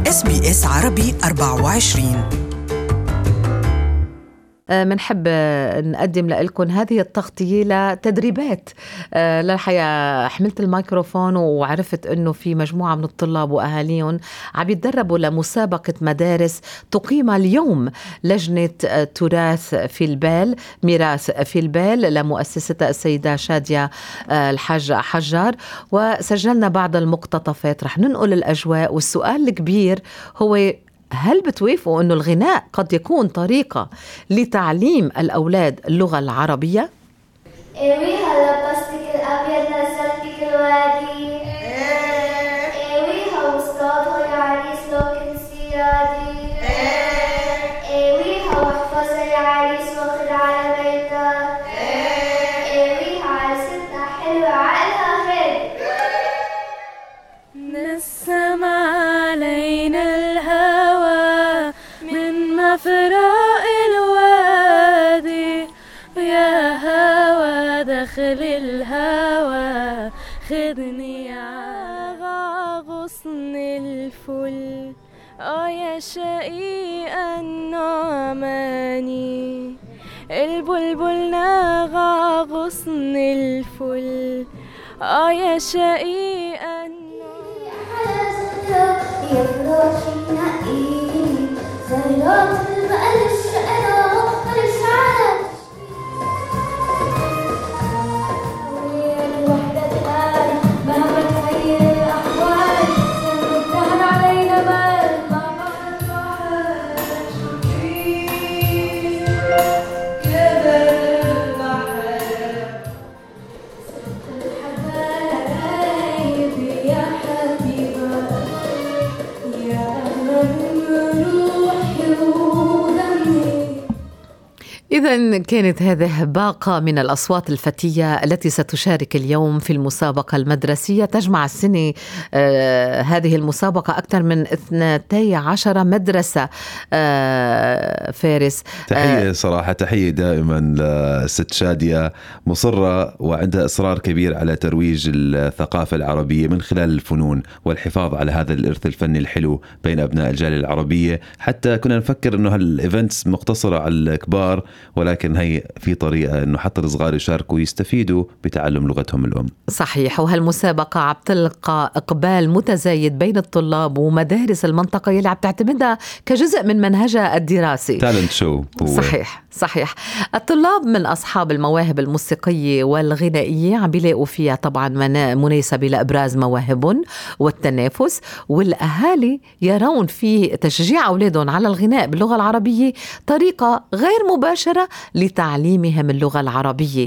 SBS عربي 24. منحب نقدم لكم هذه التغطية لتدريبات. للحقيقة حملت الميكروفون وعرفت أنه في مجموعة من الطلاب وأهاليهم عم يتدربوا لمسابقة مدارس تقيم اليوم لجنة تراث في البال، ميراث في البال، لمؤسسة السيدة شادية الحاج حجار، وسجلنا بعض المقتطفات. رح ننقل الأجواء، والسؤال الكبير هو: هل بتوافقوا أنه الغناء قد يكون طريقة لتعليم الأولاد اللغة العربية؟ ايوي هلا بلاستيك الأبيض نزلتك الوادي. ايوي هو اصطاد هو يا عريس لو كنسي رادي. ايوي هو احفظ يا عريس واخد على بيتك. ايوي عرستنا حلوة عقلها خير. نسم علينا الهوى من مفرق الوادي، ويا هوى دخل الهوى خدني على غصن الفل. يا شقيق النعماني البلبل ناغى غصن الفل. يا شقيق يا فراشي نقيني زيارات المقلش أنا مختلش على وياك وحدة الآن مهما تغير الأحوال سنبتهن علينا مال مع بعض شوفي كبر البحر الحبايب يا حبيبة يا روحي ودمي. إذن كانت هذه باقة من الأصوات الفتية التي ستشارك اليوم في المسابقة المدرسية. تجمع السنة هذه المسابقة أكثر من 12 مدرسة. فارس، تحية صراحة، تحية دائما لست شادية، مصرة وعندها إصرار كبير على ترويج الثقافة العربية من خلال الفنون والحفاظ على هذا الإرث الفني الحلو بين أبناء الجالية العربية. حتى كنا نفكر أنه هالإيفنتس مقتصرة على الكبار، ولكن هي في طريقة أنه حتى الصغار يشاركوا ويستفيدوا بتعلم لغتهم الأم. صحيح. وهالمسابقة عم تلقى إقبال متزايد بين الطلاب ومدارس المنطقة يلي عم تعتمدها كجزء من منهجها الدراسي. تالنت شو. صحيح. الطلاب من أصحاب المواهب الموسيقية والغنائية عم بيلاقوا فيها طبعا مناسبة لإبراز مواهبهم والتنافس، والأهالي يرون في تشجيع أولادهم على الغناء باللغة العربية طريقة غير مباشرة لتعليمهم اللغة العربية.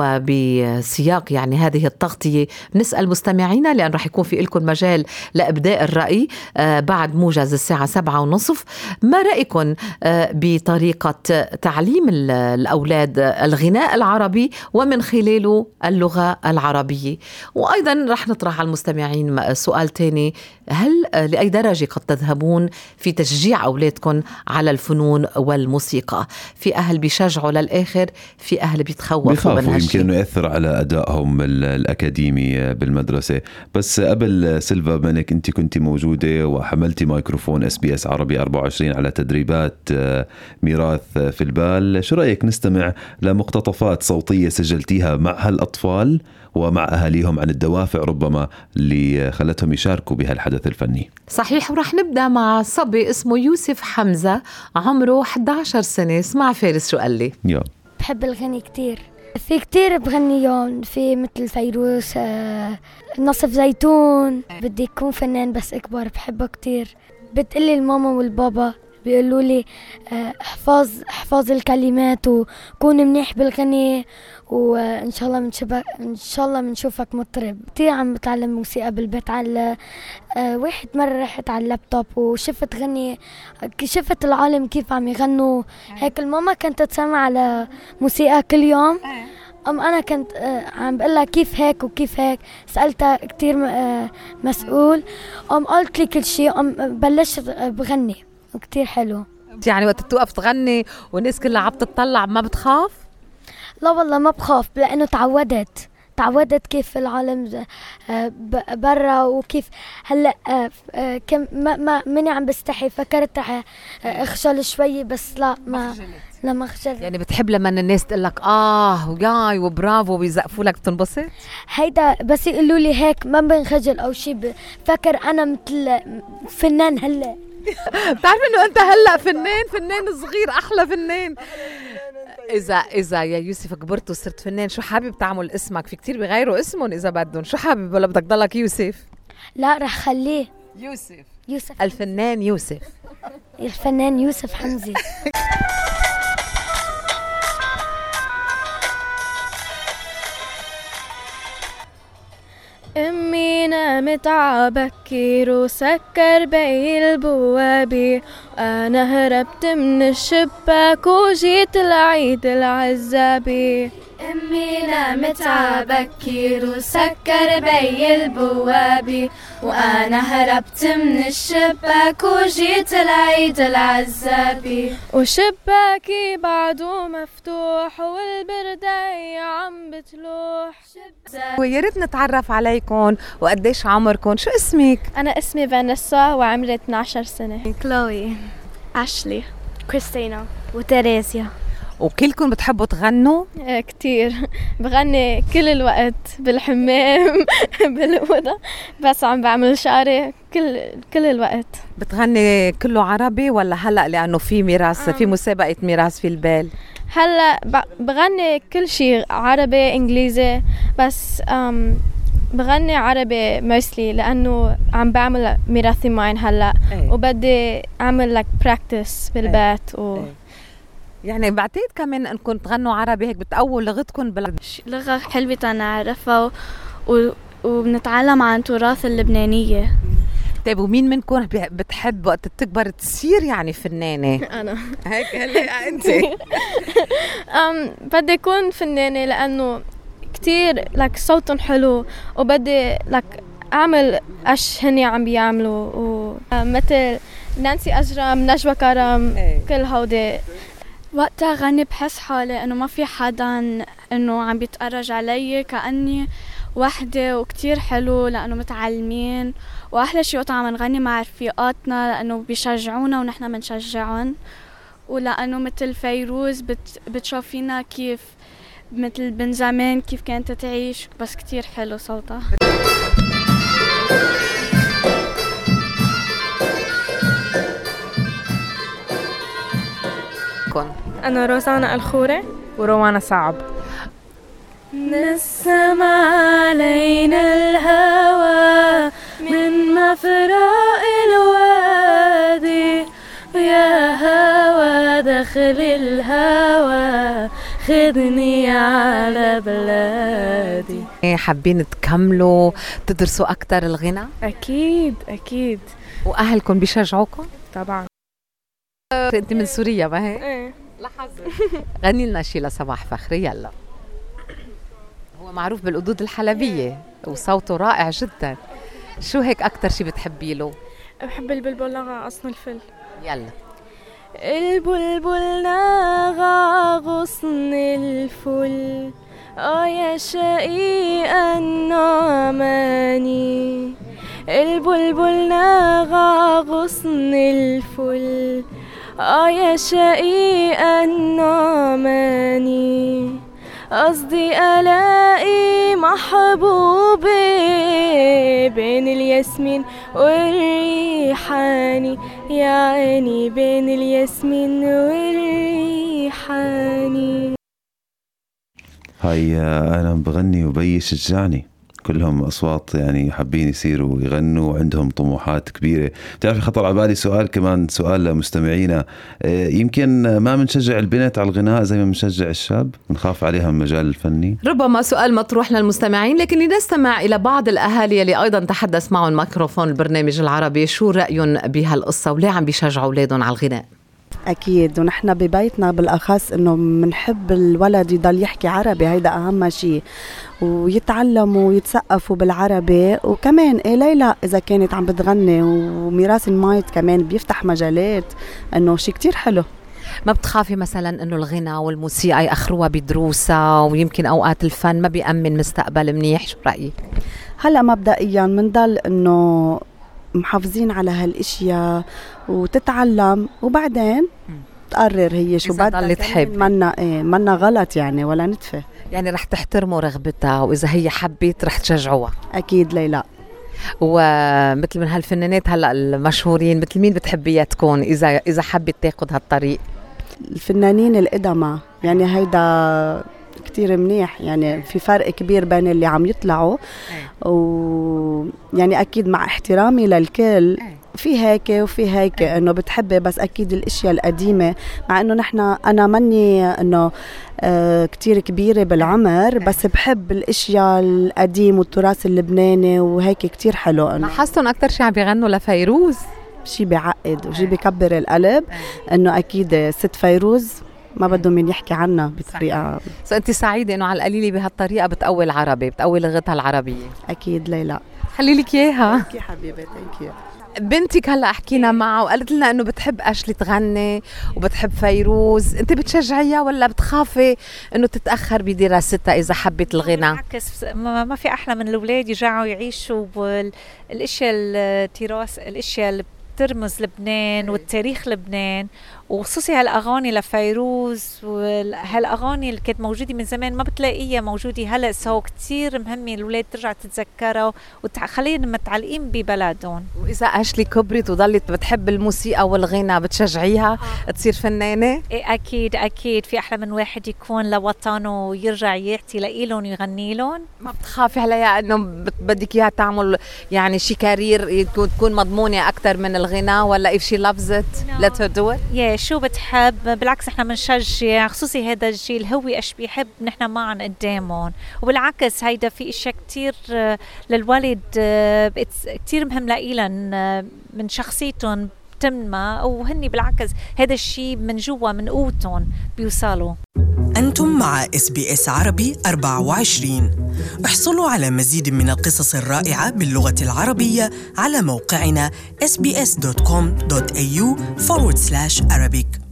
وبسياق يعني هذه التغطية بنسأل مستمعينا، لأن رح يكون في لكم مجال لإبداء الرأي بعد موجز الساعة 7:30. ما رأيكم بطريقة تعليم الأولاد الغناء العربي ومن خلاله اللغة العربية؟ وأيضا رح نطرح على المستمعين سؤال تاني: هل لأي درجة قد تذهبون في تشجيع أولادكم على الفنون والموسيقى؟ في أهل بيشجعوا للآخر، في أهل بيخافوا يمكن أنه يأثر على أدائهم الأكاديمي بالمدرسة. بس قبل سيلفا، بأنك أنت كنت موجودة وحملتي ميكروفون SBS عربي 24 على تدريبات ميراث في البال، شو رأيك نستمع لمقتطفات صوتية سجلتيها مع هالأطفال ومع أهاليهم عن الدوافع ربما اللي خلتهم يشاركوا بهالحدث الفني؟ صحيح. ورح نبدأ مع صبي اسمه يوسف حمزة، عمره 11 سنة. اسمع فارس شو قال لي. بحب الغني كتير، في كتير بغنيون، في مثل فيروز، نصف زيتون. بدي أكون فنان بس أكبر، بحبه كتير. بتقلي الماما والبابا بيقولوا لي احفظ الكلمات وكون منيح بالغني، وإن شاء الله منشوفك مطرب. كتير عم بتعلم موسيقى بالبيت. على واحد مرة رحت على اللابتوب وشفت شفت العالم كيف عم يغنوا هيك. الماما كانت تسمع على موسيقى كل يوم. أنا كنت عم بقولها كيف هيك وكيف هيك. سألتها كتير مسؤول، قالت لي كل شيء. بلشت بغني وكتير حلو. يعني وقت توقف تغني والناس كلها عم تطلع ما بتخاف؟ لا والله ما بخاف، لأنه تعودت تعودت كيف العالم برا، وكيف هلا كم ما مني عم بستحي، فكرت رح اخجل شوي، بس لا ما خجلت. يعني بتحب لما الناس تقول لك وياي وبرافو ويزقفوا لك بتنبسط؟ هيدا بس يقولوا لي هيك ما بنخجل او شيء، فكر انا مثل فنان هلا. بتعرف انه انت هلا فنان صغير، احلى فنان. اذا يا يوسف كبرت وصرت فنان، شو حابب تعمل اسمك؟ في كتير بيغيروا اسمهم اذا بدهم، شو حابب ولا بدك ضلك يوسف؟ لا رح خليه يوسف الفنان يوسف. الفنان يوسف حمزة. أمي نامت عبكير وسكر بي البوابي، أنا هربت من الشباك وجيت العيد العزابي. أمي نامت عبكير وسكر بي البوابي، وأنا هربت من الشباك وجيت العيد العزابي. وشباكي بعده مفتوح والبرداية عم بتلوح. ويا ريت نتعرف عليكم وقديش عمركم، شو اسمك؟ أنا اسمي فانيسا وعمري 12 سنة. كلوي، أشلي، كريستينا وتريزيا. وكلكم بتحبوا تغنوا؟ كتير، بغني كل الوقت بالحمام بالأوضة، بس عم بعمل شعري كل الوقت. بتغني كله عربي ولا هلأ لأنه في ميراث، في مسابقة ميراث في البال؟ هلأ بغني كل شيء، عربي إنجليزي، بس بغني عربي موستلي لأنه عم بعمل ميراثي معين هلأ. وبدي أعمل براكتس بالبيت. يعني بعتقد كمان انكم تغنوا عربي هيك بتقووا لغتكم لغة حلوة نعرفها وبنتعلم عن تراث اللبنانية. طيب ومين منكم بتحب وقت تكبر تصير يعني فنانة؟ أنا هيك هلا أنت. بدي أكون فنانة لأنه كتير صوتهم حلو، وبدي أعمل أش هني عم بيعملوا، مثل نانسي أجرم، نجوى كرم، كل هودي. وقتها غني بحس حالي انه ما في حدا انه عم بيتفرج علي، كأني وحدة، وكتير حلو لانه متعلمين. واحلى شيء وقتها عم نغني مع رفيقاتنا لانه بيشجعونا ونحن بنشجعهم، ولانه مثل فيروز بتشوفينا كيف مثل بن زمان كيف كانت تعيش، بس كتير حلو صوتها. أنا روزانا الخوري. وروانا صعب. نسم علينا الهوى من مفرق الوادي، يا هوى دخل الهوى خدني على بلادي. حابين تكملوا تدرسوا أكتر الغنى؟ أكيد. وأهلكم بيشجعوكم؟ طبعا. أنت من سوريا ما هي؟ ايه. لحظة. غني لنا شي لصباح فخري يلا. هو معروف بالقدود الحلبية وصوته رائع جدا، شو هيك أكتر شي بتحبي له؟ بحب البلبل نغى أصن الفل. يلا. البلبل نغى غصن الفل، يا شقيق النعماني. البلبل نغى غصن الفل، يا شقيق النعماني. قصدي ألاقي محبوبي بين الياسمين والريحاني، يا عيني بين الياسمين والريحاني. هاي أنا بغني وبي شجعني، كلهم أصوات يعني حابين يصيروا يغنوا وعندهم طموحات كبيرة. بتعرفي خطر على بالي سؤال كمان، سؤال لمستمعينا، يمكن ما منشجع البنت على الغناء زي ما منشجع الشاب، بنخاف عليها من المجال الفني. ربما سؤال مطروح للمستمعين، لكن لنستمع إلى بعض الأهالي اللي أيضا تحدث معهم ميكروفون البرنامج العربي، شو رأيهم بهالقصة وليه عم بيشجعوا أولادهم على الغناء؟ أكيد، ونحن ببيتنا بالأخص إنه منحب الولد يضل يحكي عربي، هيدا أهم شيء، ويتعلموا ويتثقفوا بالعربي. وكمان ليلى إذا كانت عم بتغني وميراث المايت كمان بيفتح مجالات، إنه شيء كتير حلو. ما بتخافي مثلا انه الغنى والموسيقى ياخروها بدروسها، ويمكن اوقات الفن ما بيأمن مستقبل منيح؟ شو رأيك؟ هلا مبدئيا منضل انه محافظين على هالاشياء وتتعلم، وبعدين تقرر هي شو بدها تحب. منا غلط يعني ولا نتفه. يعني رح تحترموا رغبتها، واذا هي حبيت رح تشجعوها. اكيد ليلى. ومثل من هالفنانات هلا المشهورين، مثل مين بتحبيها تكون اذا حبت تاخذ هالطريق؟ الفنانين القدماء، يعني هيدا كتير منيح، يعني في فرق كبير بين اللي عم يطلعوا ويعني أكيد مع احترامي للكل في هيك وفي هيك انه بتحبي، بس اكيد الاشياء القديمه، مع انه انا مني انه كتير كبيره بالعمر، بس بحب الاشياء القديم والتراث اللبناني وهيك كتير حلو. لاحظتهم اكثر شيء عم بيغنوا لفيروز، شيء بيعقد وشيء بيكبر القلب، انه اكيد ست فيروز ما بدهم مين يحكي عنها بطريقه. انت سعيده انه على القليله بهالطريقه بتقوي العربي، بتقوي لغتها العربيه؟ اكيد ليلى. خلي لك اياها. يا حبيبي. ثانك يو. بنتك هلا حكينا معها وقالت لنا انه بتحب اشلي تغني وبتحب فيروز، انت بتشجعيها ولا بتخافي انه تتاخر بدراستها اذا حبت الغنى؟ بالعكس، ما في احلى من الاولاد يرجعوا يعيشوا بالاشياء التراث، الاشياء اللي بترمز لبنان والتاريخ لبنان، وخصوصي هالاغاني لفيروز وهالاغاني اللي كانت موجوده من زمان ما بتلاقيها موجوده هلا، سو كتير مهم الاولاد ترجع تتذكرها وتخليهم متعلقين ببلدهم. واذا اشلي كبرت وضلت بتحب الموسيقى والغنى بتشجعيها تصير فنانه؟ إيه اكيد في احلى من واحد يكون لوطنه ويرجع يعطي لإلهم ويغني لهم. ما بتخافي عليها انه بدك اياها تعمل يعني شي كارير تكون مضمونه اكثر من الغنى، ولا if she loves it let her do it؟ شو بتحب، بالعكس احنا بنشجع، خصوصي هذا الجيل هو ايش بيحب نحن معن قدامهم، وبالعكس هيدا في اشياء كتير للولد كتير مهم لإلن من شخصيتهم بتنمى، وهني بالعكس هذا الشيء من جوا من قوتهم بيوصلوا. أنتم مع SBS عربي 24. احصلوا على مزيد من القصص الرائعة باللغة العربية على موقعنا sbs.com.au/Arabic.